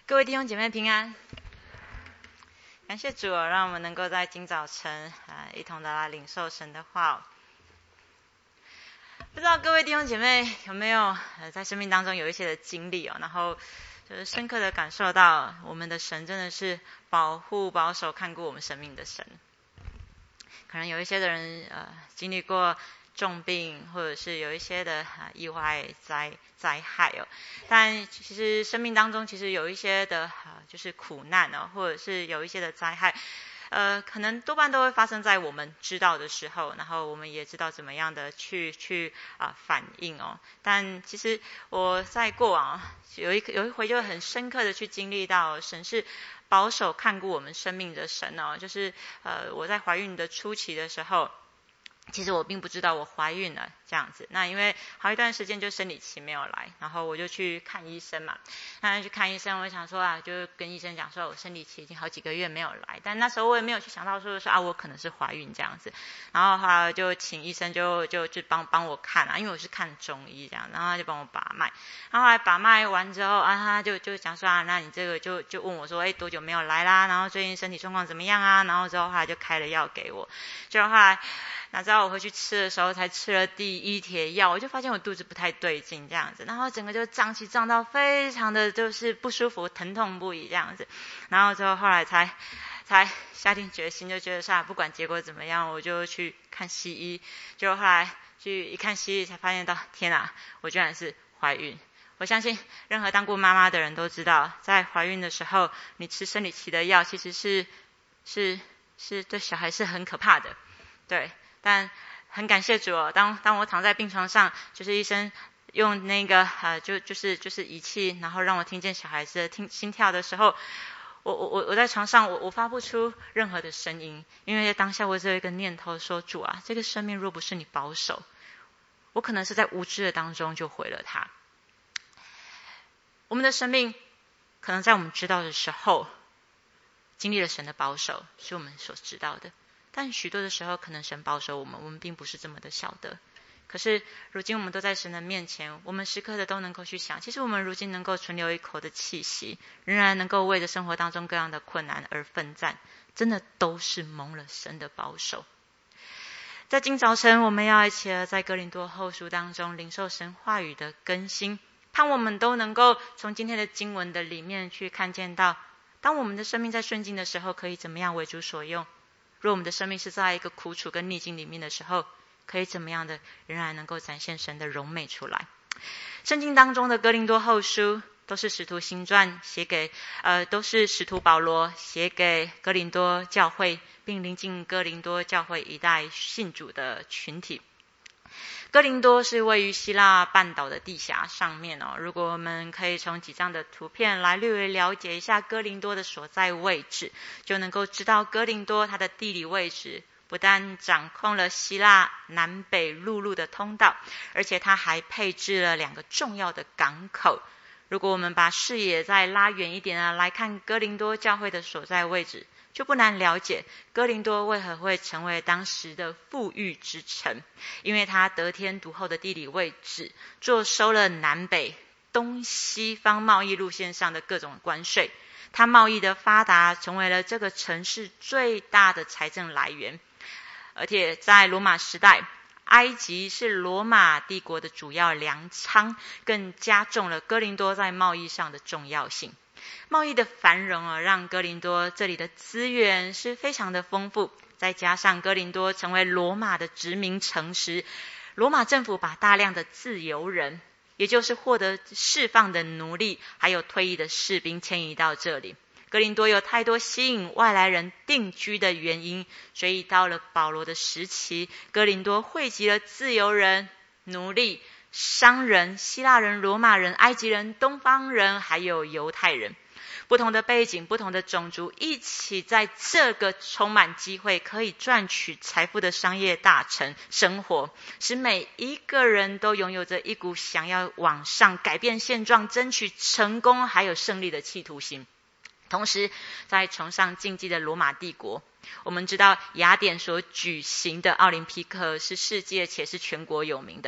各位弟兄姐妹平安，感谢主让我们能够在今早晨一同的来领受神的话。不知道各位弟兄姐妹有没有在生命当中有一些的经历然后就是深刻的感受到我们的神真的是保护保守看顾我们生命的神。可能有一些的人经历过重病，或者是有一些的意外灾害但其实生命当中其实有一些的就是苦难或者是有一些的灾害可能多半都会发生在我们知道的时候，然后我们也知道怎么样的去反应但其实我在过往有一回就很深刻的去经历到神是保守看顾我们生命的神就是我在怀孕的初期的时候，其实我并不知道我怀孕了这样子，那因为好一段时间就生理期没有来，然后我就去看医生嘛。那去看医生，我想说就跟医生讲说我生理期已经好几个月没有来，但那时候我也没有去想到说我可能是怀孕这样子。然后后来就请医生就帮我看因为我是看中医这样，然后他就帮我把脉。然后后来把脉完之后他就讲说那你这个就问我说多久没有来啦，然后最近身体状况怎么样然后之后后来就开了药给我。就后来哪知道我回去吃的时候才吃了第一帖药，我就发现我肚子不太对劲这样子，然后整个就胀到非常的就是不舒服，疼痛不已这样子。然后之后后来才下定决心，就觉得不管结果怎么样我就去看西医。就后来去一看西医才发现到天啊，我居然是怀孕。我相信任何当过妈妈的人都知道，在怀孕的时候你吃生理期的药其实是对小孩是很可怕的，对。但很感谢主当我躺在病床上，就是医生用那个就是仪器，然后让我听见小孩子的心跳的时候，我在床上我发不出任何的声音，因为当下我只有一个念头说，主这个生命若不是你保守，我可能是在无知的当中就毁了它。我们的生命可能在我们知道的时候经历了神的保守，是我们所知道的，但许多的时候可能神保守我们并不是这么的晓得。可是如今我们都在神的面前，我们时刻的都能够去想，其实我们如今能够存留一口的气息，仍然能够为着生活当中各样的困难而奋战，真的都是蒙了神的保守。在今早晨我们要一起在哥林多后书当中领受神话语的更新，盼我们都能够从今天的经文的里面去看见到，当我们的生命在顺境的时候可以怎么样为主所用，若我们的生命是在一个苦楚跟逆境里面的时候，可以怎么样的仍然能够展现神的荣美出来。圣经当中的哥林多后书都是使徒行传写给都是使徒保罗写给哥林多教会，并临近哥林多教会一带信主的群体。哥林多是位于希腊半岛的地峡上面如果我们可以从几张的图片来略微了解一下哥林多的所在位置，就能够知道哥林多它的地理位置不但掌控了希腊南北陆路的通道，而且它还配置了2个重要的港口。如果我们把视野再拉远一点来看哥林多教会的所在位置，就不难了解哥林多为何会成为当时的富裕之城，因为它得天独厚的地理位置，坐收了南北东西方贸易路线上的各种关税，它贸易的发达成为了这个城市最大的财政来源。而且在罗马时代，埃及是罗马帝国的主要粮仓，更加重了哥林多在贸易上的重要性。贸易的繁荣让哥林多这里的资源是非常的丰富，再加上哥林多成为罗马的殖民城时，罗马政府把大量的自由人，也就是获得释放的奴隶，还有退役的士兵迁移到这里。哥林多有太多吸引外来人定居的原因，所以到了保罗的时期，哥林多汇集了自由人、奴隶、商人、希腊人、罗马人、埃及人、东方人还有犹太人，不同的背景、不同的种族一起在这个充满机会可以赚取财富的商业大城生活，使每一个人都拥有着一股想要往上改变现状、争取成功还有胜利的企图心。同时在崇尚竞技的罗马帝国，我们知道雅典所举行的奥林匹克是世界且是全国有名的，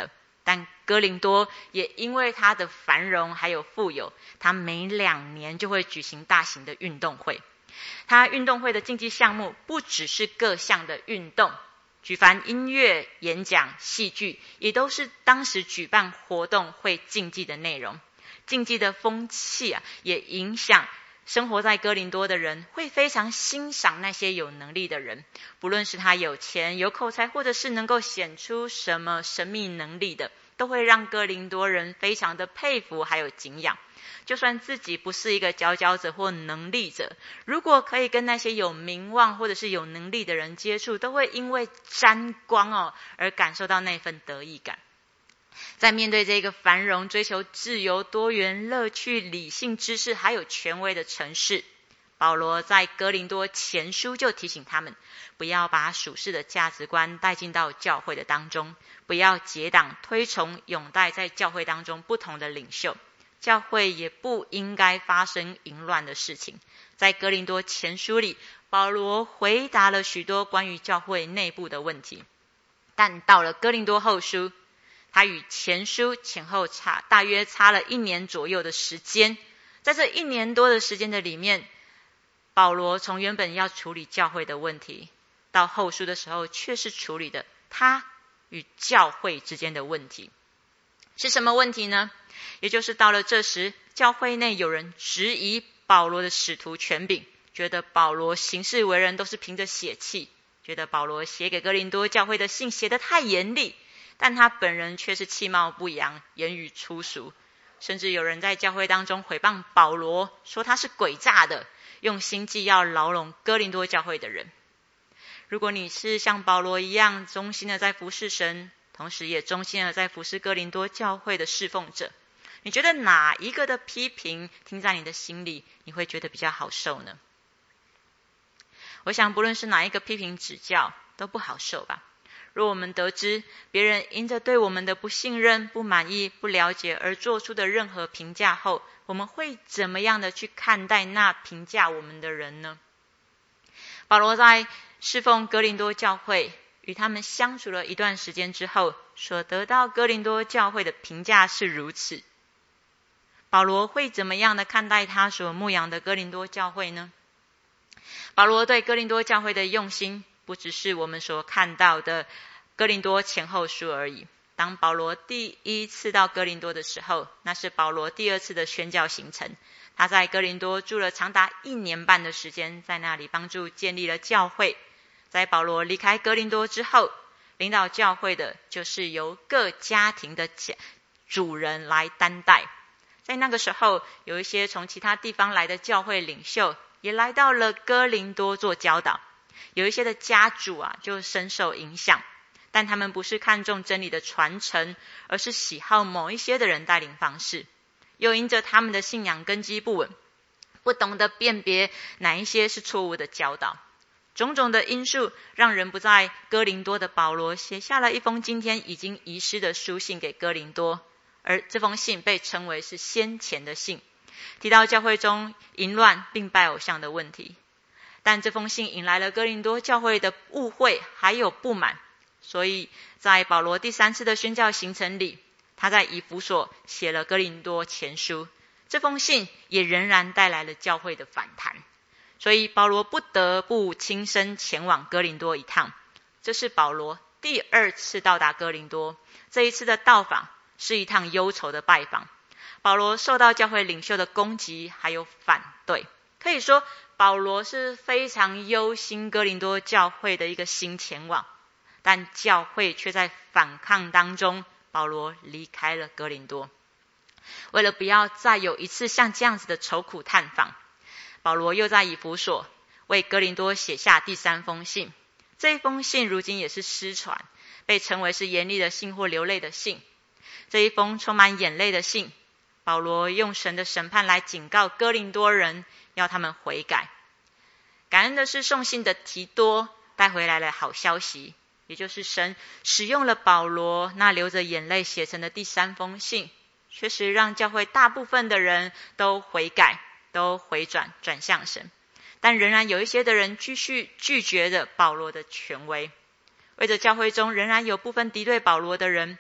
但哥林多也因为它的繁荣还有富有，它每2年就会举行大型的运动会。它运动会的竞技项目不只是各项的运动，举凡音乐、演讲、戏剧，也都是当时举办活动会竞技的内容。竞技的风气也影响生活在哥林多的人，会非常欣赏那些有能力的人，不论是他有钱、有口才，或者是能够显出什么神秘能力的，都会让哥林多人非常的佩服还有敬仰。就算自己不是一个佼佼者或能力者，如果可以跟那些有名望或者是有能力的人接触，都会因为沾光而感受到那份得意感。在面对这个繁荣、追求自由、多元、乐趣、理性、知识还有权威的城市，保罗在哥林多前书就提醒他们，不要把属世的价值观带进到教会的当中，不要结党推崇拥戴在教会当中不同的领袖，教会也不应该发生淫乱的事情。在哥林多前书里，保罗回答了许多关于教会内部的问题，但到了哥林多后书，他与前书前后大约差了1年左右的时间。在这1年多的时间的里面，保罗从原本要处理教会的问题，到后书的时候却是处理的他与教会之间的问题。是什么问题呢？也就是到了这时，教会内有人质疑保罗的使徒权柄，觉得保罗行事为人都是凭着血气，觉得保罗写给哥林多教会的信写得太严厉，但他本人却是气貌不扬，言语粗俗，甚至有人在教会当中毁谤保罗，说他是诡诈的，用心计要牢笼哥林多教会的人。如果你是像保罗一样忠心的在服侍神，同时也忠心的在服侍哥林多教会的侍奉者，你觉得哪一个的批评听在你的心里，你会觉得比较好受呢？我想不论是哪一个批评指教都不好受吧。若我们得知别人因着对我们的不信任、不满意、不了解而做出的任何评价后，我们会怎么样的去看待那评价我们的人呢？保罗在侍奉哥林多教会，与他们相处了一段时间之后，所得到哥林多教会的评价是如此。保罗会怎么样的看待他所牧养的哥林多教会呢？保罗对哥林多教会的用心，不只是我们所看到的哥林多前后书而已。当保罗第1次到哥林多的时候，那是保罗第2次的宣教行程。他在哥林多住了长达1年半的时间，在那里帮助建立了教会。在保罗离开哥林多之后，领导教会的就是由各家庭的主人来担待。在那个时候，有一些从其他地方来的教会领袖也来到了哥林多做教导，有一些的家主就深受影响，但他们不是看重真理的传承，而是喜好某一些的人带领方式，又因着他们的信仰根基不稳，不懂得辨别哪一些是错误的教导。种种的因素让人不在哥林多的保罗写下了一封今天已经遗失的书信给哥林多，而这封信被称为是先前的信，提到教会中淫乱并拜偶像的问题。但这封信引来了哥林多教会的误会还有不满，所以在保罗第3次的宣教行程里，他在以弗所写了哥林多前书，这封信也仍然带来了教会的反弹，所以保罗不得不亲身前往哥林多一趟。这是保罗第2次到达哥林多，这一次的到访是一趟忧愁的拜访。保罗受到教会领袖的攻击还有反对，可以说保罗是非常忧心哥林多教会的一个心前往，但教会却在反抗当中，保罗离开了哥林多。为了不要再有一次像这样子的愁苦探访，保罗又在以弗所为哥林多写下第3封信。这一封信如今也是失传，被称为是严厉的信或流泪的信。这一封充满眼泪的信，保罗用神的审判来警告哥林多人，要他们悔改。感恩的是，送信的提多带回来了好消息，也就是神使用了保罗那流着眼泪写成的第3封信，确实让教会大部分的人都悔改，都回转向神。但仍然有一些的人继续拒绝着保罗的权威。为着教会中仍然有部分敌对保罗的人，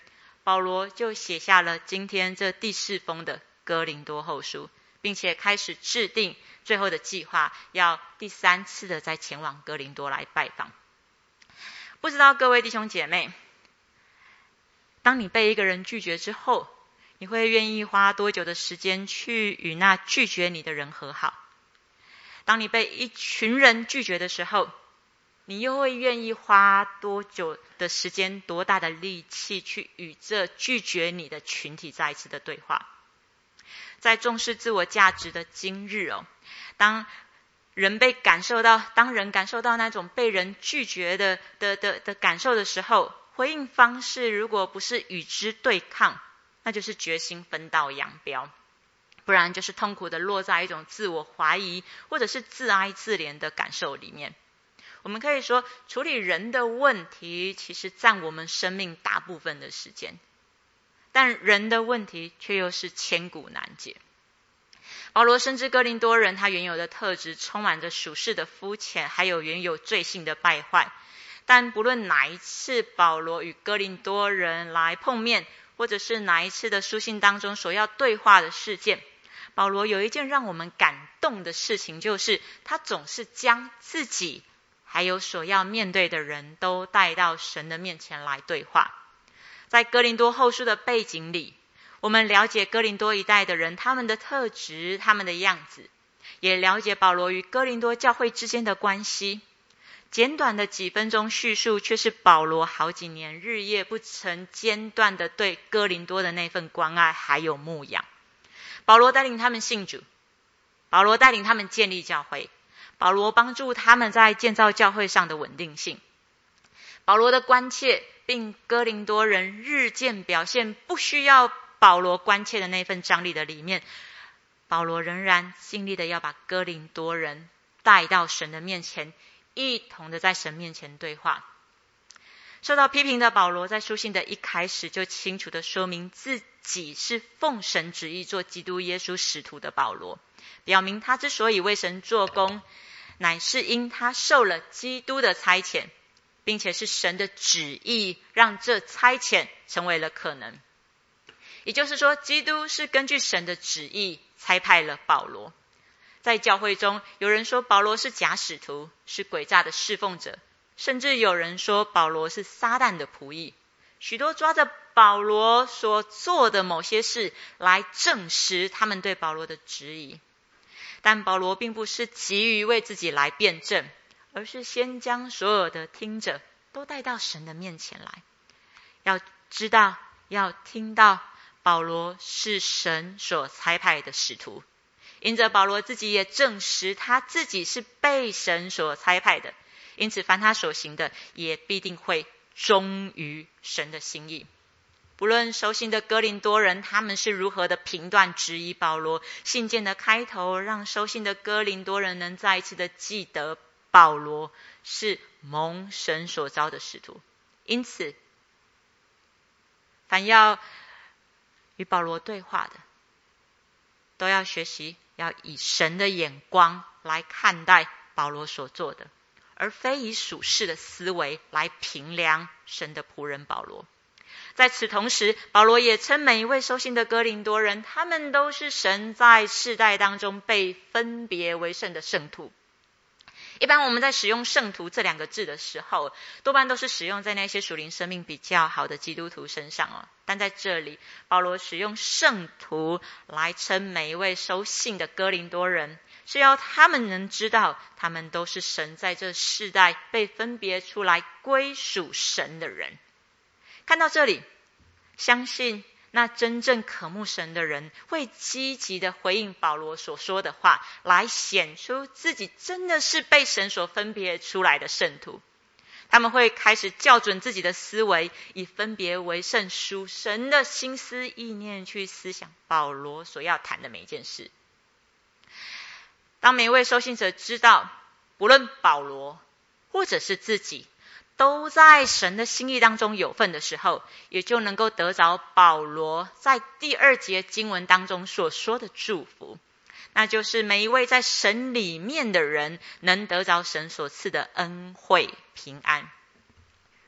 保罗就写下了今天这第4封的哥林多后书，并且开始制定最后的计划，要第3次的再前往哥林多来拜访。不知道各位弟兄姐妹，当你被一个人拒绝之后，你会愿意花多久的时间去与那拒绝你的人和好？当你被一群人拒绝的时候，你又会愿意花多久的时间、多大的力气去与这拒绝你的群体再一次的对话？在重视自我价值的今日当人感受到那种被人拒绝的感受的时候，回应方式如果不是与之对抗，那就是决心分道扬镳，不然就是痛苦的落在一种自我怀疑或者是自哀自怜的感受里面。我们可以说，处理人的问题其实占我们生命大部分的时间，但人的问题却又是千古难解。保罗深知哥林多人他原有的特质充满着属世的肤浅，还有原有罪性的败坏，但不论哪一次保罗与哥林多人来碰面，或者是哪一次的书信当中所要对话的事件，保罗有一件让我们感动的事情，就是他总是将自己还有所要面对的人都带到神的面前来对话。在哥林多后书的背景里，我们了解哥林多一带的人他们的特质、他们的样子，也了解保罗与哥林多教会之间的关系。简短的几分钟叙述，却是保罗好几年日夜不曾间断的对哥林多的那份关爱还有牧养。保罗带领他们信主，保罗带领他们建立教会，保罗帮助他们在建造教会上的稳定性。保罗的关切并哥林多人日渐表现不需要保罗关切的那份张力的里面，保罗仍然尽力的要把哥林多人带到神的面前，一同的在神面前对话。受到批评的保罗在书信的一开始就清楚的说明自己是奉神旨意做基督耶稣使徒的保罗，表明他之所以为神做工，乃是因他受了基督的差遣，并且是神的旨意让这差遣成为了可能。也就是说，基督是根据神的旨意差派了保罗。在教会中，有人说保罗是假使徒，是诡诈的侍奉者，甚至有人说保罗是撒旦的仆役。许多抓着保罗所做的某些事来证实他们对保罗的质疑。但保罗并不是急于为自己来辩证，而是先将所有的听者都带到神的面前来。要知道，要听到保罗是神所差派的使徒，因着保罗自己也证实他自己是被神所差派的，因此凡他所行的也必定会忠于神的心意。不论收信的哥林多人他们是如何的评断质疑保罗，信件的开头让收信的哥林多人能再一次的记得保罗是蒙神所召的使徒。因此凡要与保罗对话的，都要学习要以神的眼光来看待保罗所做的，而非以属世的思维来评量神的仆人保罗。在此同时，保罗也称每一位收信的哥林多人，他们都是神在世代当中被分别为圣的圣徒。一般我们在使用圣徒这2个字的时候，多半都是使用在那些属灵生命比较好的基督徒身上但在这里，保罗使用圣徒来称每一位收信的哥林多人，是要他们能知道他们都是神在这世代被分别出来归属神的人。看到这里，相信那真正渴慕神的人会积极的回应保罗所说的话，来显出自己真的是被神所分别出来的圣徒。他们会开始校准自己的思维，以分别为圣属神的心思意念去思想保罗所要谈的每一件事。当每一位收信者知道，不论保罗或者是自己都在神的心意当中有份的时候，也就能够得着保罗在第2节经文当中所说的祝福，那就是每一位在神里面的人能得着神所赐的恩惠平安。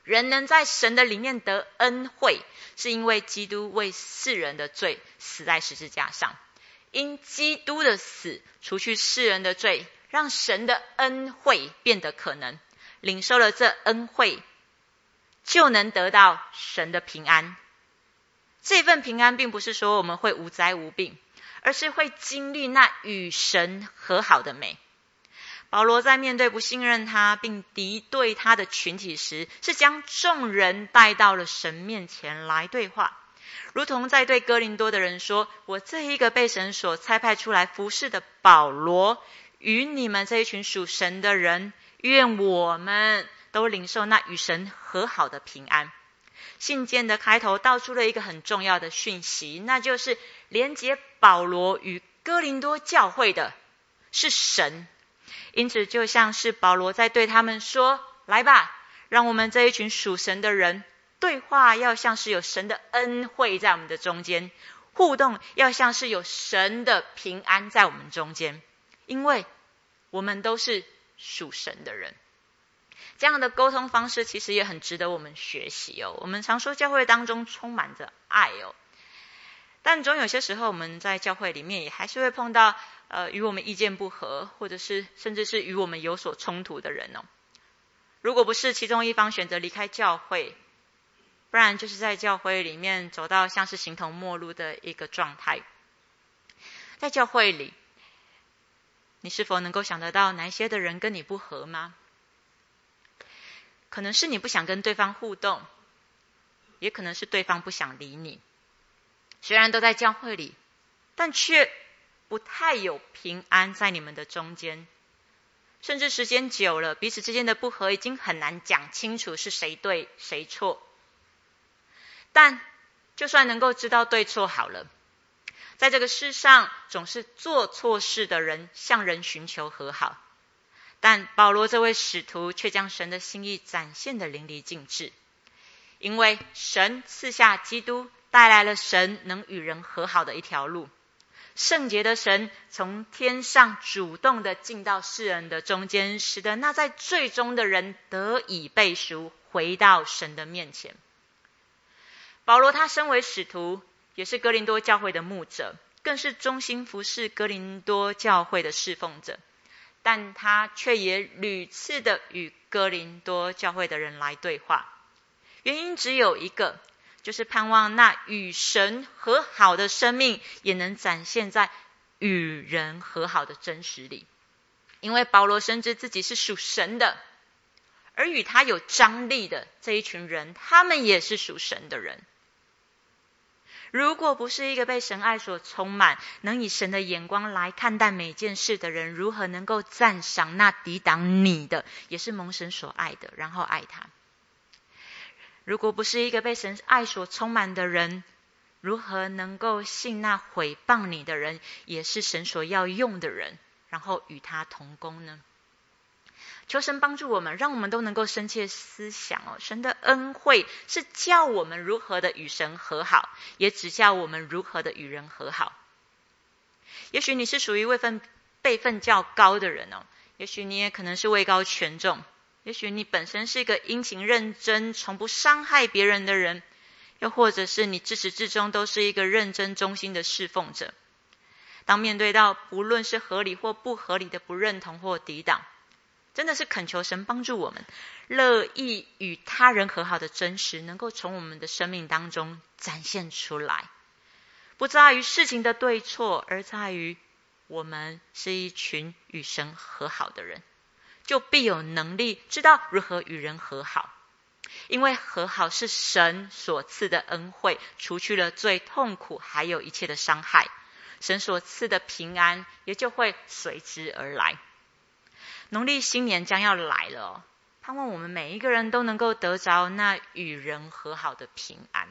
人能在神的里面得恩惠，是因为基督为世人的罪死在十字架上。因基督的死除去世人的罪，让神的恩惠变得可能。领受了这恩惠，就能得到神的平安。这份平安并不是说我们会无灾无病，而是会经历那与神和好的美。保罗在面对不信任他并敌对他的群体时，是将众人带到了神面前来对话，如同在对哥林多的人说，我这一个被神所差派出来服侍的保罗，与你们这一群属神的人，愿我们都领受那与神和好的平安。信件的开头道出了一个很重要的讯息，那就是连结保罗与哥林多教会的是神。因此就像是保罗在对他们说，来吧，让我们这一群属神的人对话，要像是有神的恩惠在我们的中间，互动要像是有神的平安在我们中间，因为我们都是属神的人。这样的沟通方式其实也很值得我们学习哦。我们常说教会当中充满着爱哦，但总有些时候我们在教会里面也还是会碰到与我们意见不合，或者是甚至是与我们有所冲突的人哦。如果不是其中一方选择离开教会，不然就是在教会里面走到像是形同陌路的一个状态。在教会里，你是否能够想得到哪一些的人跟你不合吗？可能是你不想跟对方互动，也可能是对方不想理你。虽然都在教会里，但却不太有平安在你们的中间，甚至时间久了，彼此之间的不合已经很难讲清楚是谁对谁错。但就算能够知道对错好了，在这个世上总是做错事的人向人寻求和好，但保罗这位使徒却将神的心意展现得淋漓尽致，因为神赐下基督，带来了神能与人和好的一条路。圣洁的神从天上主动的进到世人的中间，使得那在罪中的人得以被赎，回到神的面前。保罗他身为使徒，也是哥林多教会的牧者，更是忠心服侍哥林多教会的侍奉者，但他却也屡次的与哥林多教会的人来对话。原因只有一个，就是盼望那与神和好的生命也能展现在与人和好的真实里。因为保罗深知自己是属神的，而与他有张力的这一群人，他们也是属神的人。如果不是一个被神爱所充满，能以神的眼光来看待每件事的人，如何能够赞赏那抵挡你的，也是蒙神所爱的，然后爱他？如果不是一个被神爱所充满的人，如何能够信那毁谤你的人，也是神所要用的人，然后与他同工呢？求神帮助我们，让我们都能够深切思想哦，神的恩惠是教我们如何的与神和好，也指教我们如何的与人和好。也许你是属于辈分较高的人哦，也许你也可能是位高权重，也许你本身是一个殷勤认真、从不伤害别人的人，又或者是你自始至终都是一个认真忠心的侍奉者。当面对到不论是合理或不合理的不认同或抵挡，真的是恳求神帮助我们，乐意与他人和好的真实能够从我们的生命当中展现出来，不在于事情的对错，而在于我们是一群与神和好的人，就必有能力知道如何与人和好。因为和好是神所赐的恩惠，除去了最痛苦还有一切的伤害，神所赐的平安也就会随之而来。农历新年将要来了哦，盼望我们每一个人都能够得着那与人和好的平安。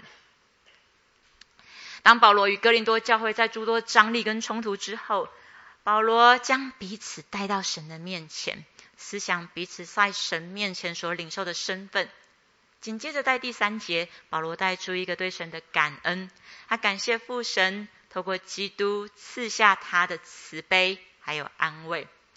当保罗与哥林多教会在诸多张力跟冲突之后，保罗将彼此带到神的面前，思想彼此在神面前所领受的身份。紧接着在第3节，保罗带出一个对神的感恩，他感谢父神透过基督赐下他的慈悲还有安慰。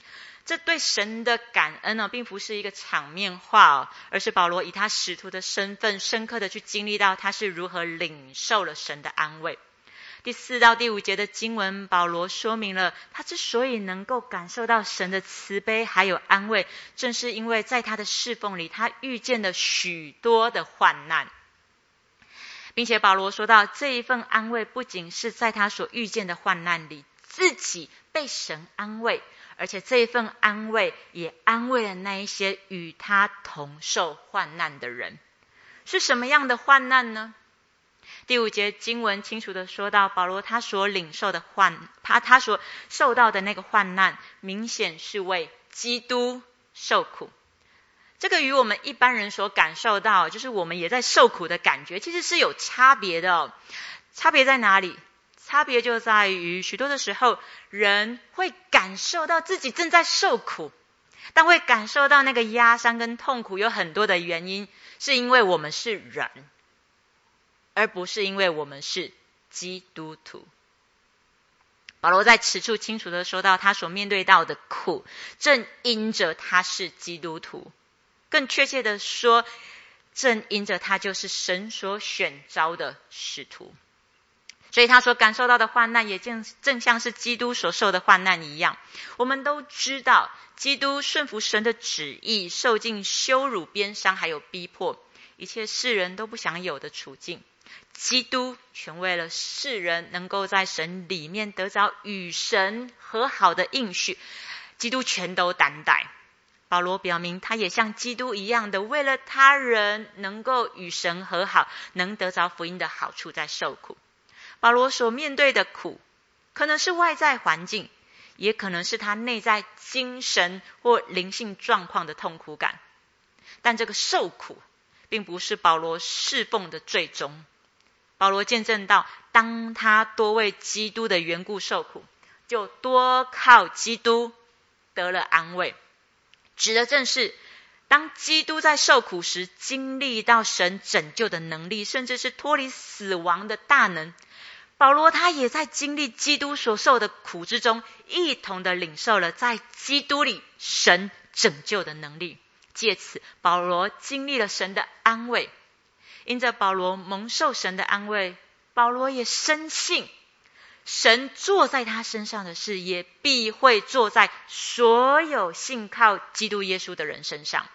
这对神的感恩呢，并不是一个场面话而是保罗以他使徒的身份，深刻的去经历到他是如何领受了神的安慰。第4到第5节的经文，保罗说明了他之所以能够感受到神的慈悲还有安慰，正是因为在他的侍奉里，他遇见了许多的患难，并且保罗说到，这一份安慰不仅是在他所遇见的患难里自己被神安慰，而且这一份安慰也安慰了那一些与他同受患难的人。是什么样的患难呢？第5节经文清楚的说到，保罗他所领受的他所受到的那个患难，明显是为基督受苦。这个与我们一般人所感受到，就是我们也在受苦的感觉，其实是有差别的。差别在哪里？差别就在于许多的时候，人会感受到自己正在受苦，但会感受到那个压伤跟痛苦有很多的原因，是因为我们是人，而不是因为我们是基督徒。保罗在此处清楚的说到，他所面对到的苦，正因着他是基督徒，更确切的说，正因着他就是神所选召的使徒。所以他所感受到的患难，也正像是基督所受的患难一样。我们都知道，基督顺服神的旨意，受尽羞辱、鞭伤还有逼迫，一切世人都不想有的处境，基督全为了世人能够在神里面得着与神和好的应许，基督全都担待。保罗表明，他也像基督一样的，为了他人能够与神和好，能得着福音的好处，在受苦。保罗所面对的苦，可能是外在环境，也可能是他内在精神或灵性状况的痛苦感。但这个受苦并不是保罗侍奉的最终。保罗见证到，当他多为基督的缘故受苦，就多靠基督得了安慰。指的正是当基督在受苦时，经历到神拯救的能力，甚至是脱离死亡的大能。保罗他也在经历基督所受的苦之中，一同的领受了在基督里神拯救的能力。借此，保罗经历了神的安慰。因着保罗蒙受神的安慰，保罗也深信神做在他身上的事，也必会做在所有信靠基督耶稣的人身上。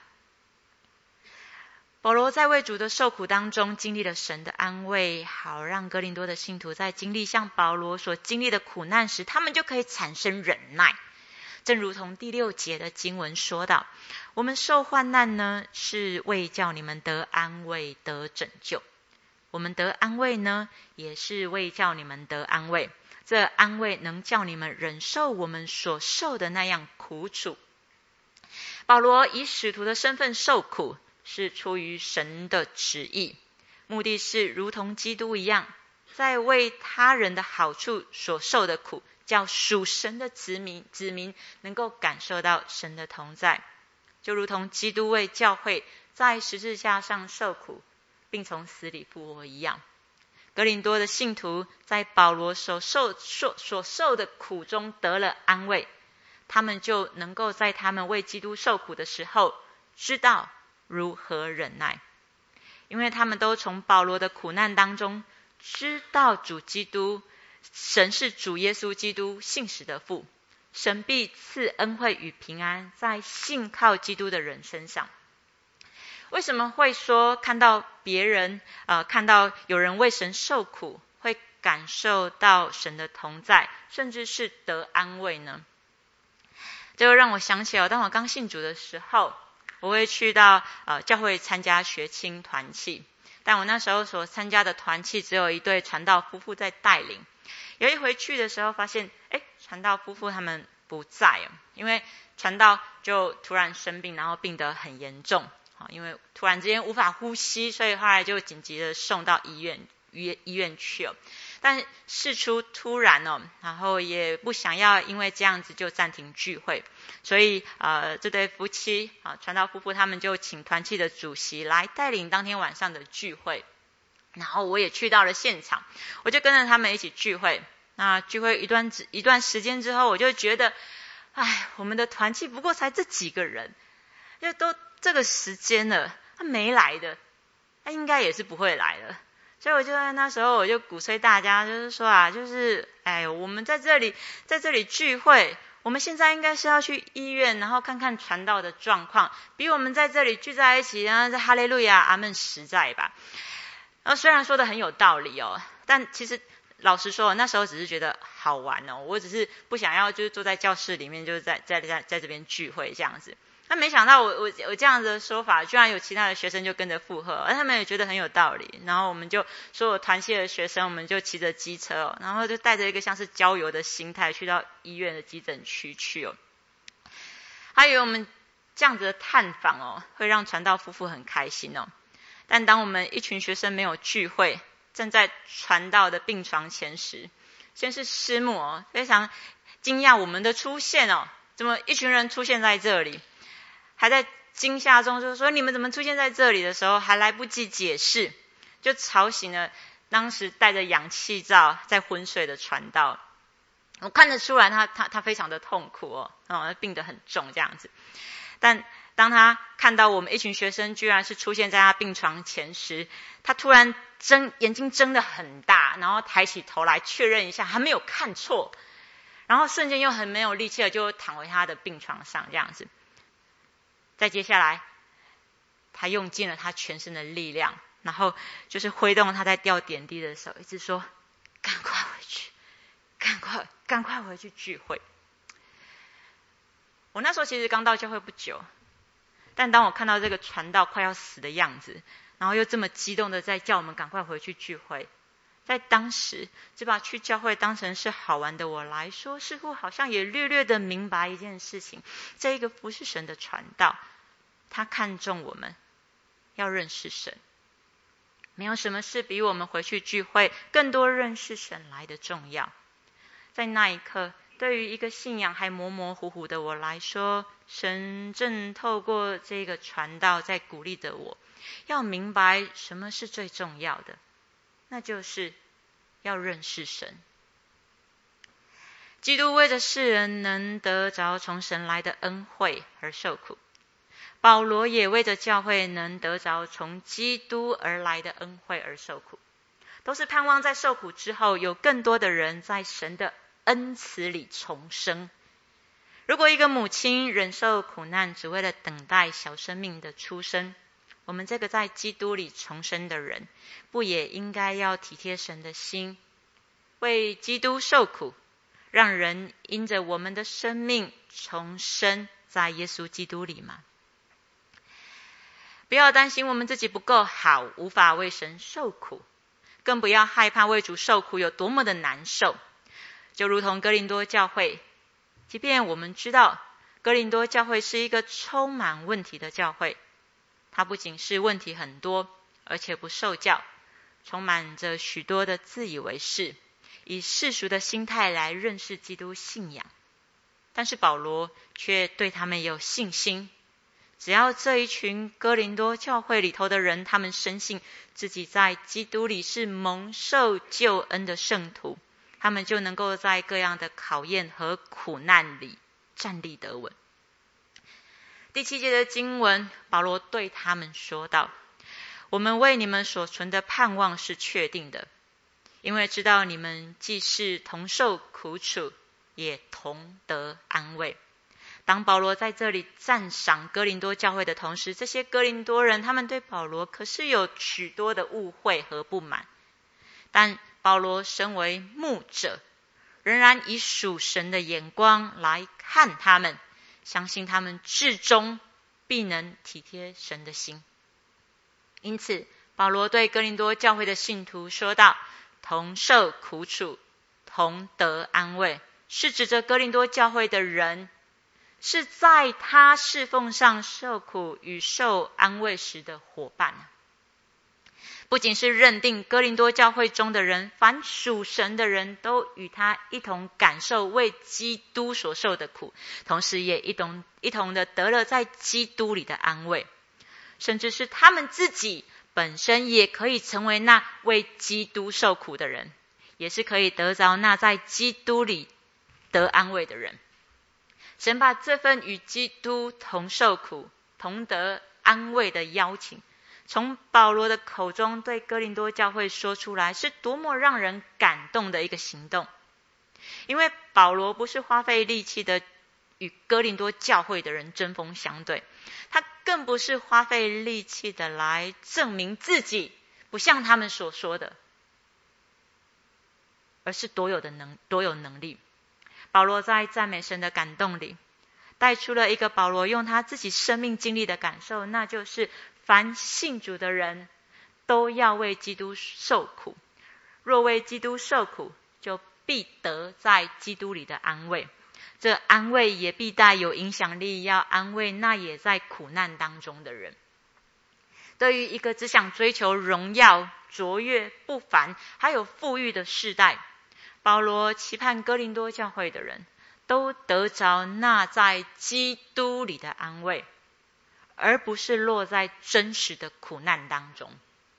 保罗在为主的受苦当中经历了神的安慰，好让哥林多的信徒在经历像保罗所经历的苦难时，他们就可以产生忍耐。正如同第6节的经文说到，我们受患难呢，是为叫你们得安慰得拯救。我们得安慰呢，也是为叫你们得安慰。这安慰能叫你们忍受我们所受的那样苦楚。保罗以使徒的身份受苦，是出于神的旨意，目的是如同基督一样，在为他人的好处所受的苦，叫属神的子民能够感受到神的同在，就如同基督为教会在十字架上受苦，并从死里复活一样。哥林多的信徒在保罗所受的苦中得了安慰，他们就能够在他们为基督受苦的时候，知道如何忍耐，因为他们都从保罗的苦难当中知道主基督，神是主耶稣基督信实的父，神必赐恩惠与平安在信靠基督的人身上。为什么会说看到别人看到有人为神受苦，会感受到神的同在，甚至是得安慰呢？这让我想起当我刚信主的时候，我会去到教会参加学青团契，但我那时候所参加的团契只有一对传道夫妇在带领。有一回去的时候发现传道夫妇他们不在，因为传道就突然生病，然后病得很严重，因为突然之间无法呼吸，所以后来就紧急的送到医院去了。但事出突然然后也不想要因为这样子就暂停聚会，所以这对夫妻传道夫妇他们就请团契的主席来带领当天晚上的聚会，然后我也去到了现场，我就跟着他们一起聚会。那聚会一段时间之后，我就觉得我们的团契不过才这几个人，就都这个时间了，他没来的，他应该也是不会来的。所以我就在那时候我就鼓吹大家，就是说就是我们在这里聚会，我们现在应该是要去医院，然后看看传道的状况，比我们在这里聚在一起，然后在哈利路亚阿们实在吧。然后虽然说的很有道理但其实老实说，那时候只是觉得好玩我只是不想要就是坐在教室里面，就是在这边聚会这样子。那没想到我这样子的说法，居然有其他的学生就跟着附和，而他们也觉得很有道理。然后我们就所有团契的学生，我们就骑着机车然后就带着一个像是郊游的心态去到医院的急诊区去还以为我们这样子的探访会让传道夫妇很开心但当我们一群学生没有聚会，站在传道的病床前时，先是师母非常惊讶我们的出现怎么一群人出现在这里，还在惊吓中就说你们怎么出现在这里的时候，还来不及解释，就吵醒了当时带着氧气罩在昏睡的传道。我看得出来他非常的痛苦病得很重这样子。但当他看到我们一群学生居然是出现在他病床前时，他突然眼睛睁得很大，然后抬起头来确认一下还没有看错，然后瞬间又很没有力气的就躺回他的病床上这样子。再接下来他用尽了他全身的力量，然后就是挥动他在吊点滴的手，一直说赶快回去，赶快回去聚会。我那时候其实刚到教会不久，但当我看到这个传道快要死的样子，然后又这么激动的在叫我们赶快回去聚会，在当时只把去教会当成是好玩的我来说，似乎好像也略略的明白一件事情，这一个服侍神的传道，他看重我们要认识神，没有什么事比我们回去聚会更多认识神来的重要。在那一刻，对于一个信仰还模模糊糊的我来说，神正透过这个传道在鼓励着我，要明白什么是最重要的，那就是要认识神。基督为着世人能得着从神来的恩惠而受苦，保罗也为着教会能得着从基督而来的恩惠而受苦，都是盼望在受苦之后，有更多的人在神的恩慈里重生。如果一个母亲忍受苦难，只为了等待小生命的出生，我们这个在基督里重生的人，不也应该要体贴神的心，为基督受苦，让人因着我们的生命重生在耶稣基督里吗？不要担心我们自己不够好，无法为神受苦，更不要害怕为主受苦有多么的难受。就如同哥林多教会，即便我们知道哥林多教会是一个充满问题的教会，它不仅是问题很多，而且不受教，充满着许多的自以为是，以世俗的心态来认识基督信仰。但是保罗却对他们有信心，只要这一群哥林多教会里头的人，他们深信自己在基督里是蒙受救恩的圣徒，他们就能够在各样的考验和苦难里站立得稳。第7节的经文，保罗对他们说道：我们为你们所存的盼望是确定的，因为知道你们既是同受苦楚，也同得安慰。当保罗在这里赞赏哥林多教会的同时，这些哥林多人他们对保罗可是有许多的误会和不满，但保罗身为牧者，仍然以属神的眼光来看他们，相信他们至终必能体贴神的心。因此保罗对哥林多教会的信徒说道：同受苦楚，同得安慰，是指着哥林多教会的人是在他侍奉上受苦与受安慰时的伙伴。不仅是认定哥林多教会中的人，凡属神的人都与他一同感受为基督所受的苦，同时也一同的得了在基督里的安慰，甚至是他们自己本身也可以成为那为基督受苦的人，也是可以得着那在基督里得安慰的人。 神把这份与基督同受苦、同得安慰的邀请，从保罗的口中对哥林多教会说出来，是多么让人感动的一个行动。因为保罗不是花费力气的与哥林多教会的人针锋相对，他更不是花费力气的来证明自己不像他们所说的，而是多有能力。保罗在赞美神的感动里，带出了一个保罗用他自己生命经历的感受，那就是凡信主的人都要为基督受苦，若为基督受苦，就必得在基督里的安慰。这安慰也必带有影响力，要安慰那也在苦难当中的人。对于一个只想追求荣耀、卓越、不凡还有富裕的世代，保罗期盼哥林多教会的人都得着那在基督里的安慰，而不是落在真实的苦难当中。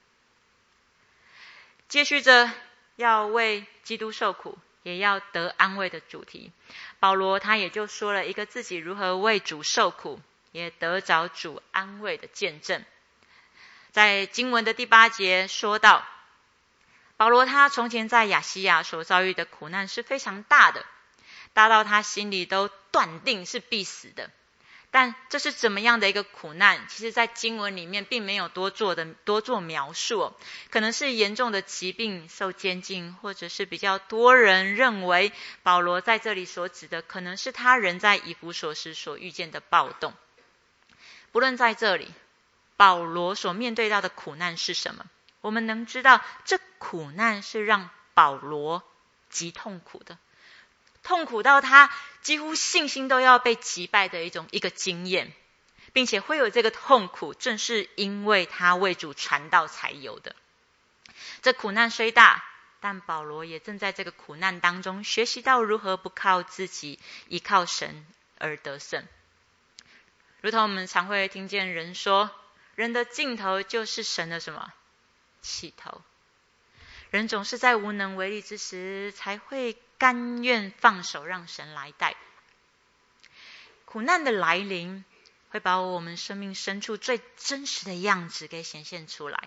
接续着要为基督受苦，也要得安慰的主题，保罗他也就说了一个自己如何为主受苦，也得着主安慰的见证。在经文的第8节说到，保罗他从前在亚西亚所遭遇的苦难是非常大的，大到他心里都断定是必死的。但这是怎么样的一个苦难，其实在经文里面并没有多做描述，可能是严重的疾病、受监禁，或者是比较多人认为保罗在这里所指的可能是他人在以弗所时所遇见的暴动。不论在这里保罗所面对到的苦难是什么，我们能知道这苦难是让保罗极痛苦的，痛苦到他几乎信心都要被击败的一个经验，并且会有这个痛苦，正是因为他为主传道才有的。这苦难虽大，但保罗也正在这个苦难当中学习到如何不靠自己，依靠神而得胜。如同我们常会听见人说，人的尽头就是神的什么？起头。人总是在无能为力之时，才会甘愿放手让神来带。苦难的来临，会把我们生命深处最真实的样子给显现出来。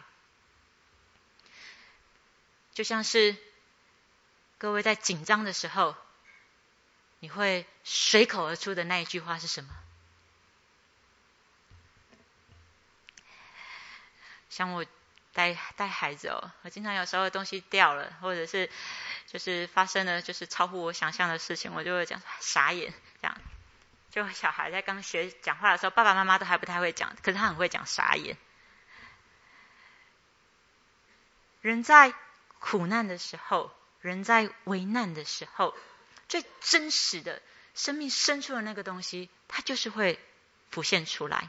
就像是各位在紧张的时候，你会随口而出的那一句话是什么？像我带孩子我经常有时候东西掉了，或者是就是发生了就是超乎我想象的事情，我就会讲傻眼，这样。就小孩在刚学讲话的时候，爸爸妈妈都还不太会讲，可是他很会讲傻眼。人在苦难的时候，人在危难的时候，最真实的生命深处的那个东西，它就是会浮现出来。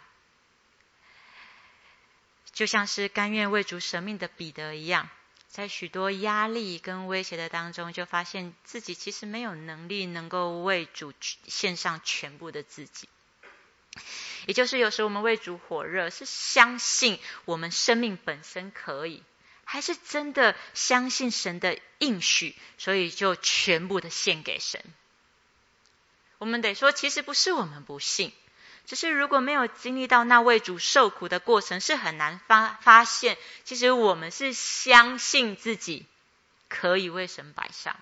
就像是甘愿为主舍命的彼得一样，在许多压力跟威胁的当中，就发现自己其实没有能力能够为主献上全部的自己。也就是有时候我们为主火热，是相信我们生命本身可以，还是真的相信神的应许，所以就全部的献给神。我们得说，其实不是我们不信，只是如果没有经历到那为主受苦的过程，是很难发现其实我们是相信自己可以为神摆上。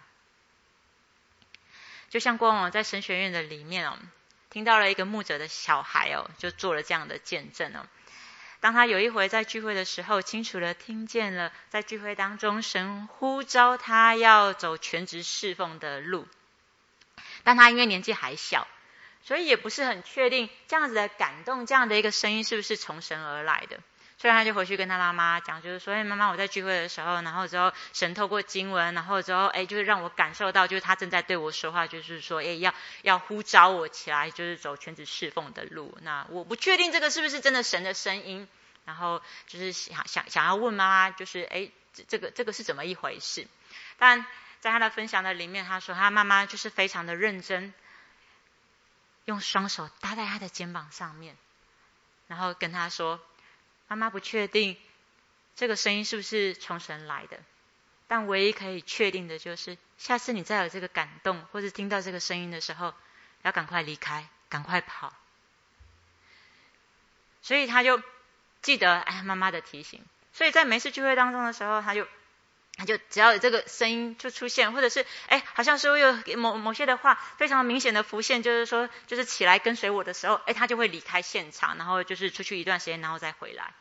就像过往在神学院的里面听到了一个牧者的小孩就做了这样的见证当他有一回在聚会的时候，清楚地听见了在聚会当中神呼召他要走全职侍奉的路，但他因为年纪还小，所以也不是很确定这样子的感动，这样的一个声音是不是从神而来的。所以他就回去跟他妈妈讲，就是说妈妈，我在聚会的时候，然后之后神透过经文，然后之后就是让我感受到，就是他正在对我说话，就是说要呼召我起来，就是走全职侍奉的路。那我不确定这个是不是真的神的声音，然后就是想要问妈妈，就是这个是怎么一回事。但在他的分享的里面，他说他妈妈就是非常的认真，用双手搭在他的肩膀上面，然后跟他说，妈妈不确定这个声音是不是从神来的，但唯一可以确定的就是下次你再有这个感动或是听到这个声音的时候， 要赶快离开，赶快跑。所以他就记得妈妈的提醒，所以在每次聚会当中的时候，他就只要有这个声音就出现，或者是好像是有某些的话非常明显的浮现，就是说就是起来跟随我的时候，他就会离开现场，然后就是出去一段时间，然后再回来。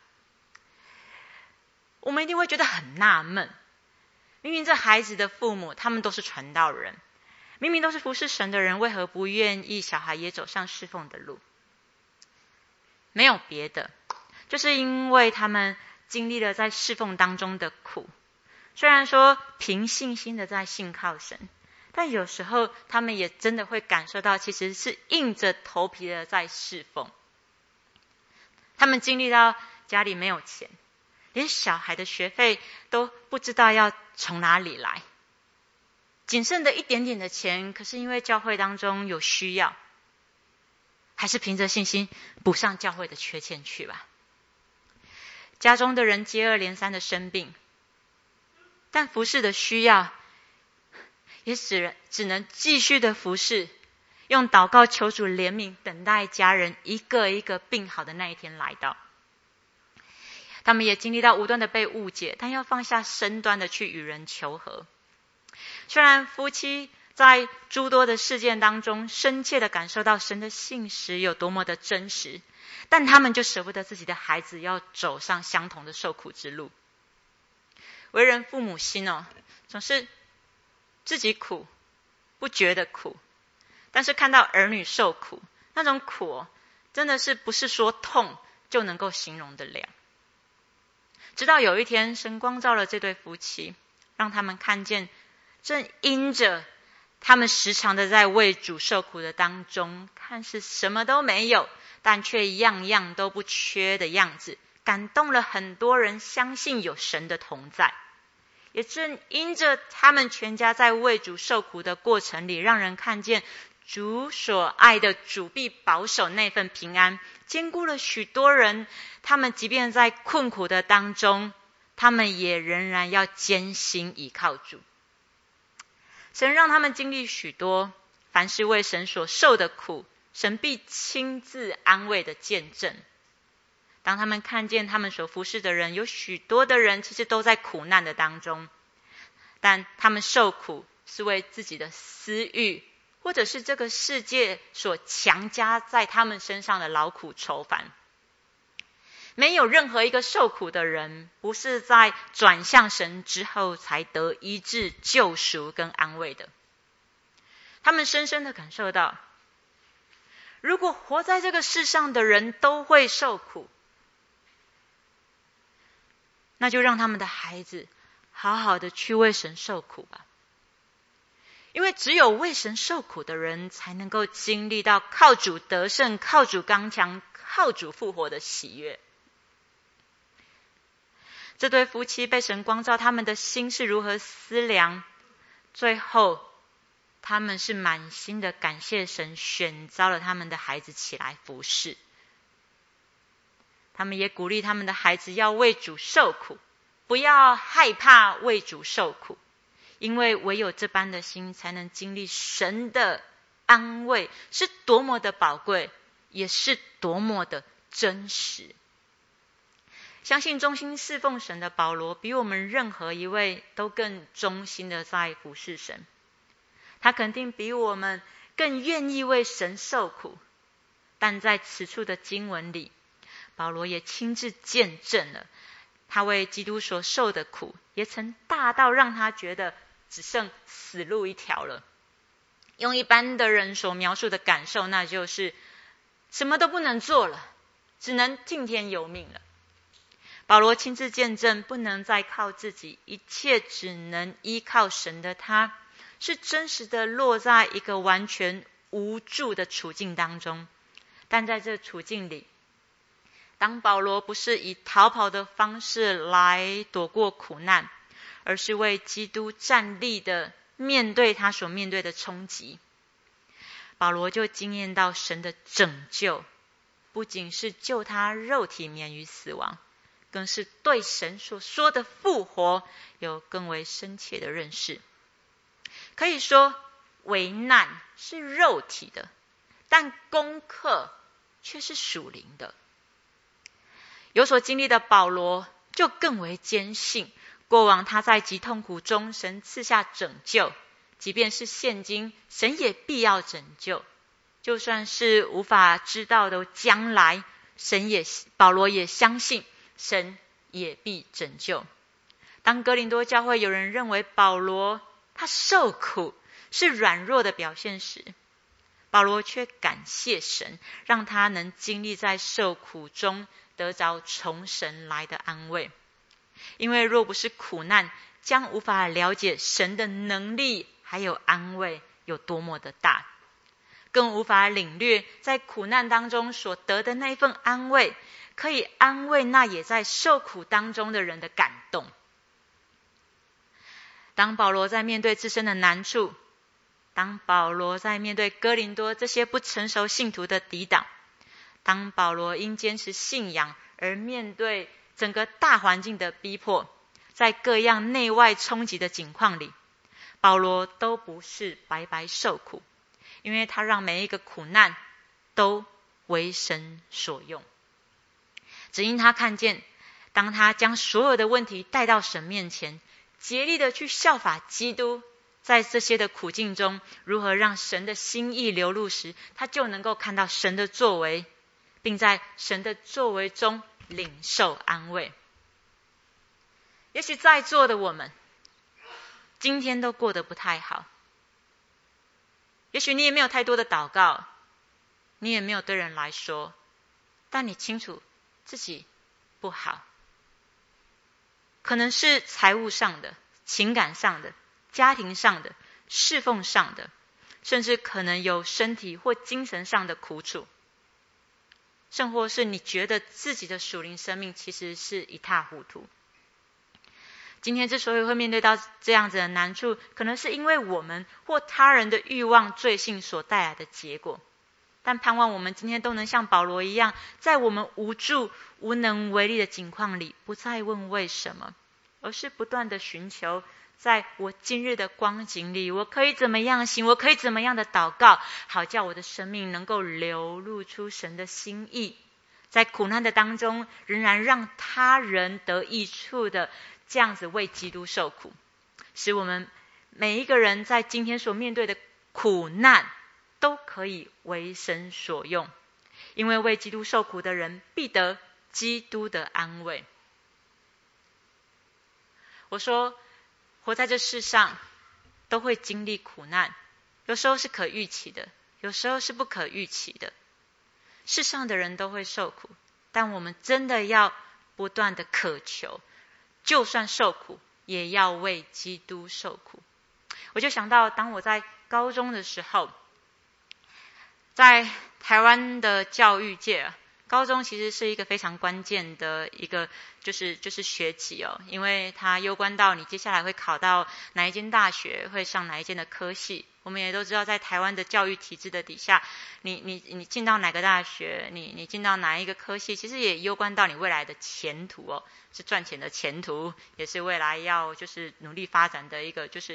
我们一定会觉得很纳闷，明明这孩子的父母他们都是传道人，明明都是服侍神的人，为何不愿意小孩也走上侍奉的路？没有别的，就是因为他们经历了在侍奉当中的苦。虽然说凭信心的在信靠神，但有时候他们也真的会感受到其实是硬着头皮的在侍奉。他们经历到家里没有钱，连小孩的学费都不知道要从哪里来，仅剩的一点点的钱，可是因为教会当中有需要，还是凭着信心补上教会的缺欠去吧。家中的人接二连三的生病，但服侍的需要也只能继续的服侍，用祷告求主怜悯，等待家人一个一个病好的那一天来到。他们也经历到无端的被误解，但要放下身段的去与人求和。虽然夫妻在诸多的事件当中深切的感受到神的信实有多么的真实，但他们就舍不得自己的孩子要走上相同的受苦之路。为人父母心总是自己苦不觉得苦，但是看到儿女受苦，那种苦真的是不是说痛就能够形容得了。直到有一天，神光照了这对夫妻，让他们看见正因着他们时常的在为主受苦的当中，看似什么都没有，但却样样都不缺的样子，感动了很多人相信有神的同在。也正因着他们全家在为主受苦的过程里，让人看见主所爱的主必保守那份平安，兼顾了许多人。他们即便在困苦的当中，他们也仍然要坚心倚靠主。神让他们经历许多凡是为神所受的苦，神必亲自安慰的见证。当他们看见他们所服侍的人，有许多的人其实都在苦难的当中，但他们受苦是为自己的私欲，或者是这个世界所强加在他们身上的劳苦愁烦。没有任何一个受苦的人不是在转向神之后才得医治、救赎跟安慰的。他们深深的感受到，如果活在这个世上的人都会受苦，那就让他们的孩子好好的去为神受苦吧。因为只有为神受苦的人，才能够经历到靠主得胜、靠主刚强、靠主复活的喜悦。这对夫妻被神光照，他们的心是如何思量，最后他们是满心的感谢神选召了他们的孩子起来服侍。他们也鼓励他们的孩子要为主受苦，不要害怕为主受苦，因为唯有这般的心才能经历神的安慰，是多么的宝贵，也是多么的真实。相信忠心侍奉神的保罗，比我们任何一位都更忠心的在服侍神。他肯定比我们更愿意为神受苦，但在此处的经文里，保罗也亲自见证了他为基督所受的苦，也曾大到让他觉得只剩死路一条了。用一般的人所描述的感受，那就是什么都不能做了，只能听天由命了。保罗亲自见证，不能再靠自己，一切只能依靠神的他，是真实的落在一个完全无助的处境当中。但在这处境里，当保罗不是以逃跑的方式来躲过苦难，而是为基督站立的面对他所面对的冲击，保罗就经验到神的拯救，不仅是救他肉体免于死亡，更是对神所说的复活有更为深切的认识。可以说，危难是肉体的， 但功课却是属灵的。有所经历的保罗就更为坚信，过往他在极痛苦中，神赐下拯救，即便是现今，神也必要拯救。就算是无法知道的将来，保罗也相信神也必拯救。当哥林多教会有人认为保罗他受苦是软弱的表现时，保罗却感谢神，让他能经历在受苦中得着从神来的安慰。因为若不是苦难，将无法了解神的能力还有安慰有多么的大，更无法领略在苦难当中所得的那份安慰，可以安慰那也在受苦当中的人的感动。当保罗在面对自身的难处，当保罗在面对哥林多这些不成熟信徒的抵挡，当保罗因坚持信仰而面对整个大环境的逼迫，在各样内外冲击的境况里，保罗都不是白白受苦，因为他让每一个苦难都为神所用。只因他看见，当他将所有的问题带到神面前，竭力的去效法基督，在这些的苦境中如何让神的心意流露时，他就能够看到神的作为，并在神的作为中领受安慰。也许在座的我们今天都过得不太好，也许你也没有太多的祷告，你也没有对人来说，但你清楚自己不好，可能是财务上的、情感上的、家庭上的、侍奉上的，甚至可能有身体或精神上的苦楚，甚或是你觉得自己的属灵生命其实是一塌糊涂。今天之所以会面对到这样子的难处，可能是因为我们或他人的欲望罪性所带来的结果。但盼望我们今天都能像保罗一样，在我们无助无能为力的境况里，不再问为什么，而是不断的寻求，在我今日的光景里，我可以怎么样行，我可以怎么样的祷告，好叫我的生命能够流露出神的心意，在苦难的当中仍然让他人得益处的这样子为基督受苦，使我们每一个人在今天所面对的苦难都可以为神所用，因为为基督受苦的人必得基督的安慰。我说活在这世上都会经历苦难，有时候是可预期的，有时候是不可预期的。世上的人都会受苦，但我们真的要不断的渴求，就算受苦也要为基督受苦。我就想到当我在高中的时候，在台湾的教育界，高中其实是一个非常关键的一个就是学期哦，因为它攸关到你接下来会考到哪一间大学，会上哪一间的科系。我们也都知道，在台湾的教育体制的底下，你进到哪个大学，你进到哪一个科系，其实也攸关到你未来的前途哦，是赚钱的前途，也是未来要就是努力发展的一个就是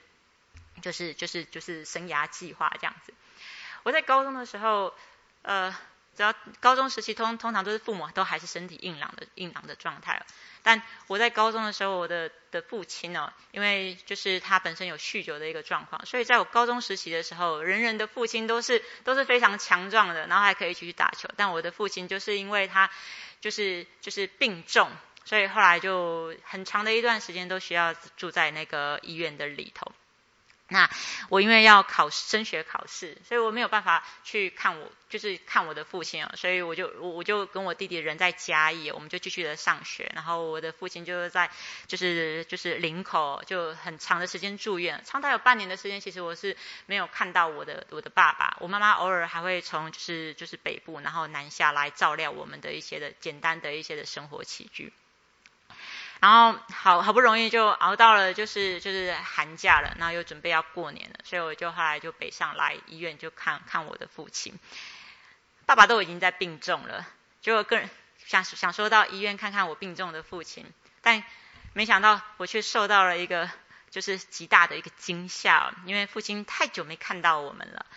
生涯计划这样子。我在高中的时候，只要高中时期通常都是父母都还是身体硬朗的状态，但我在高中的时候，我的父亲哦，因为就是他本身有酗酒的一个状况，所以在我高中时期的时候，人人的父亲都是非常强壮的，然后还可以一起去打球，但我的父亲就是因为他就是病重，所以后来就很长的一段时间都需要住在那个医院的里头。那我因为要升学考试，所以我没有办法去看我的父亲，所以我就跟我弟弟人在嘉义，我们就继续的上学，然后我的父亲就是在林口就很长的时间住院，长达有半年的时间，其实我是没有看到我的爸爸，我妈妈偶尔还会从就是北部然后南下来照料我们的一些的简单的一些的生活起居。然后好不容易就熬到了就是寒假了，然后又准备要过年了，所以我就后来就北上来医院就看我的父亲。爸爸都已经在病重了，结果个人想说到医院看看我病重的父亲，但没想到我却受到了一个就是极大的一个惊吓，因为父亲太久没看到我们了。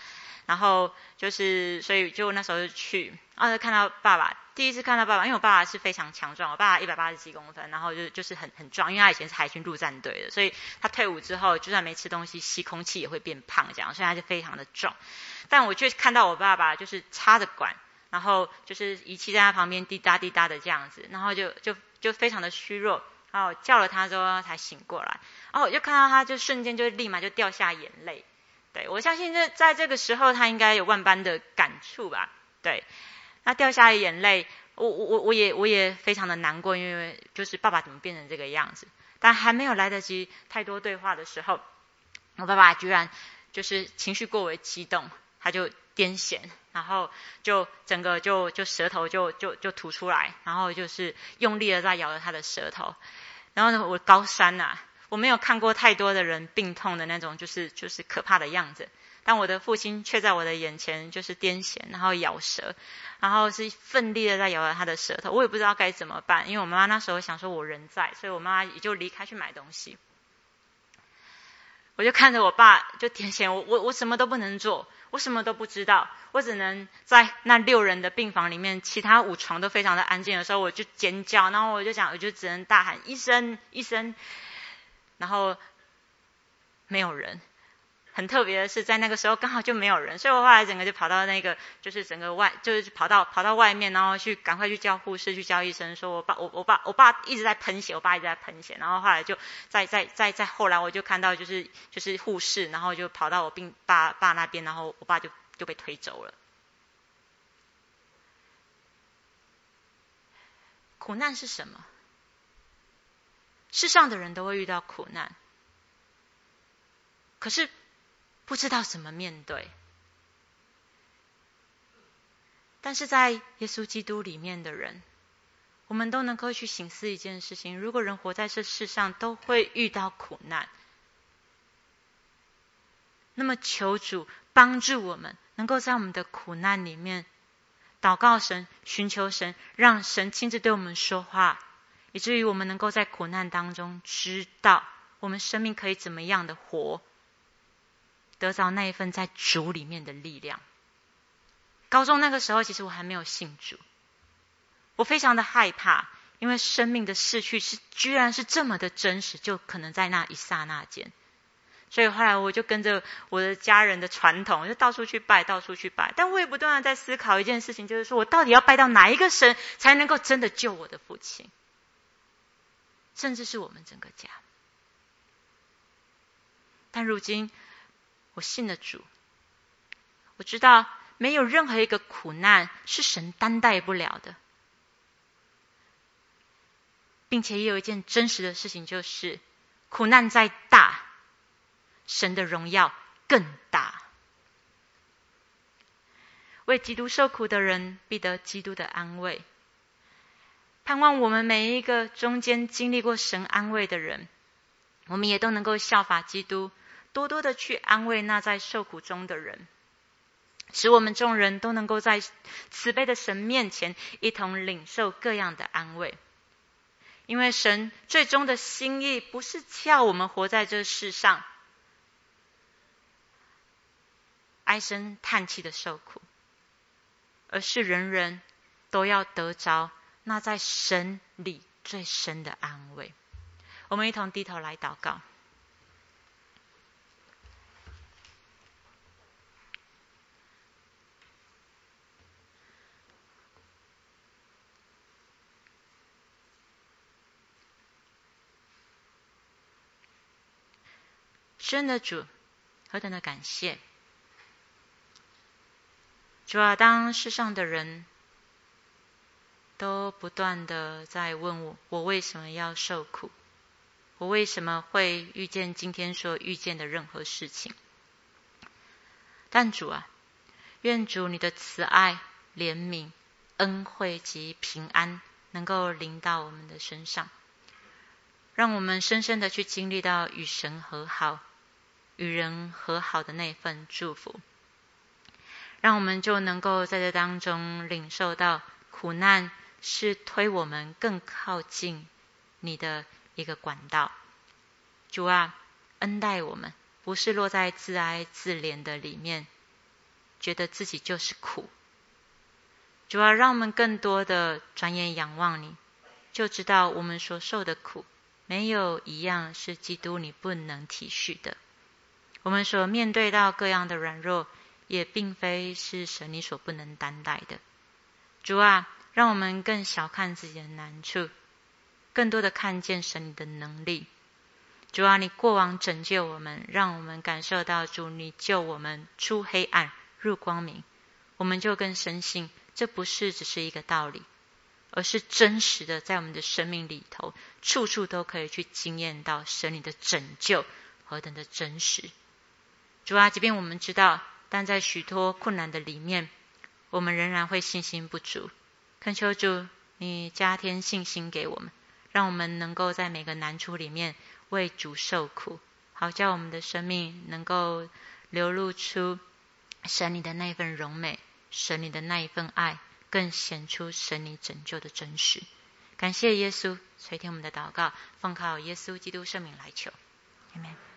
然后就是所以就那时候就去，看到爸爸，第一次看到爸爸，因为我爸爸是非常强壮，我爸爸180几公分，然后就是很壮，因为他以前是海军陆战队的，所以他退伍之后就算没吃东西吸空气也会变胖这样，所以他就非常的壮。但我却看到我爸爸就是插着管，然后就是仪器在他旁边滴答滴答的这样子，然后就非常的虚弱，然后叫了他之后才醒过来，然后我就看到他就瞬间就立马就掉下眼泪。对，我相信在这个时候他应该有万般的感触吧。对，他掉下眼泪，我也非常的难过，因为就是爸爸怎么变成这个样子。但还没有来得及太多对话的时候，我爸爸居然就是情绪过为激动，他就癫痫，然后就整个就舌头就吐出来，然后就是用力的在咬着他的舌头。然后呢，我高三啊，我没有看过太多的人病痛的那种就是可怕的样子，但我的父亲却在我的眼前就是癫痫，然后咬舌，然后是奋力的在咬着他的舌头。我也不知道该怎么办，因为我妈妈那时候想说我人在，所以我妈妈也就离开去买东西。我就看着我爸就癫痫，我什么都不能做，我什么都不知道，我只能在那6人的病房里面，其他5床都非常的安静的时候，我就尖叫，然后我就只能大喊医生医生，然后没有人。很特别的是，在那个时候刚好就没有人，所以我后来整个就跑到那个，就是整个就是跑到外面，然后赶快去叫护士，去叫医生，说我爸一直在喷血，我爸一直在喷血，然后后来就再后来我就看到就是护士，然后就跑到我爸那边，然后我爸就被推走了。苦难是什么？世上的人都会遇到苦难，可是不知道怎么面对。但是在耶稣基督里面的人，我们都能够去省思一件事情：如果人活在这世上都会遇到苦难，那么求主帮助我们，能够在我们的苦难里面祷告神，寻求神，让神亲自对我们说话，以至于我们能够在苦难当中知道我们生命可以怎么样的活，得着那一份在主里面的力量。高中那个时候，其实我还没有信主，我非常的害怕，因为生命的逝去居然是这么的真实，就可能在那一刹那间。所以后来我就跟着我的家人的传统，就到处去拜。但我也不断的在思考一件事情，就是说我到底要拜到哪一个神，才能够真的救我的父亲，甚至是我们整个家。但如今我信了主，我知道没有任何一个苦难是神担待不了的，并且也有一件真实的事情，就是苦难再大，神的荣耀更大。为基督受苦的人必得基督的安慰。盼望我们每一个中间经历过神安慰的人，我们也都能够效法基督，多多的去安慰那在受苦中的人，使我们众人都能够在慈悲的神面前一同领受各样的安慰。因为神最终的心意不是叫我们活在这世上唉声叹气的受苦，而是人人都要得着那在神里最深的安慰。我们一同低头来祷告。施恩的主，何等的感谢！主啊，当世上的人都不断的在问我为什么要受苦，我为什么会遇见今天所遇见的任何事情，但主啊，愿主你的慈爱、怜悯、恩惠及平安能够临到我们的身上，让我们深深的去经历到与神和好、与人和好的那份祝福，让我们就能够在这当中领受到苦难是推我们更靠近你的一个管道。主啊，恩待我们，不是落在自哀自怜的里面， 觉得自己就是苦。主啊，让我们更多的转眼仰望你，就知道我们所受的苦，没有一样是基督你不能体恤的。我们所面对到各样的软弱，也并非是神你所不能担待的。主啊，让我们更小看自己的难处，更多的看见神你的能力。主啊，你过往拯救我们，让我们感受到主你救我们出黑暗入光明，我们就更深信这不是只是一个道理，而是真实的在我们的生命里头，处处都可以去经验到神你的拯救何等的真实。主啊，即便我们知道，但在许多困难的里面，我们仍然会信心不足。恳求主你加添信心给我们，让我们能够在每个难处里面为主受苦，好叫我们的生命能够流露出神你的那一份荣美，神你的那一份爱，更显出神你拯救的真实。感谢耶稣垂听我们的祷告，奉靠耶稣基督圣名来求，阿们。